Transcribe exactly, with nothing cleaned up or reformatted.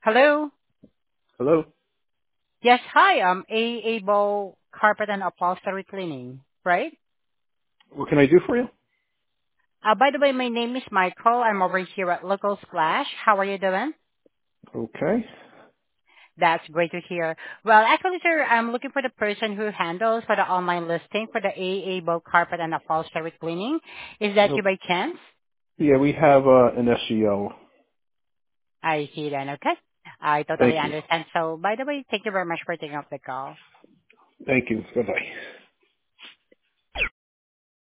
Hello. Hello? Yes, hi. I'm A. Able Carpet and Upholstery Cleaning, right? What can I do for you? Uh, by the way, my name is Michael. I'm over here at Local Splash. How are you doing? Okay. That's great to hear. Well, actually, sir, I'm looking for the person who handles for the online listing for the A. Able Carpet and Upholstery Cleaning. Is that you Nope. by chance? Yeah, we have uh, an S E O. I see then. Okay. I totally Thank you. understand. So, by the way, thank you very much for taking up the call. Thank you. Bye-bye.